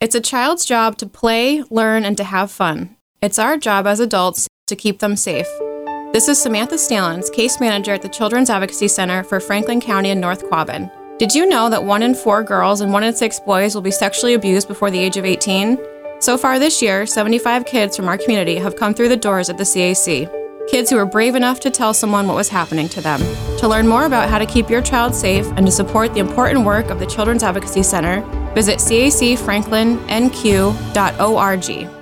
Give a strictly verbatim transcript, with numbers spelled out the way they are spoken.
It's a child's job to play, learn, and to have fun. It's our job as adults to keep them safe. This is Samantha Stalins, case manager at the Children's Advocacy Center for Franklin County and North Quabbin. Did you know that one in four girls and one in six boys will be sexually abused before the age of eighteen? So far this year, seventy-five kids from our community have come through the doors at the C A C. Kids who were brave enough to tell someone what was happening to them. To learn more about how to keep your child safe and to support the important work of the Children's Advocacy Center, visit C A C franklin N Q dot org.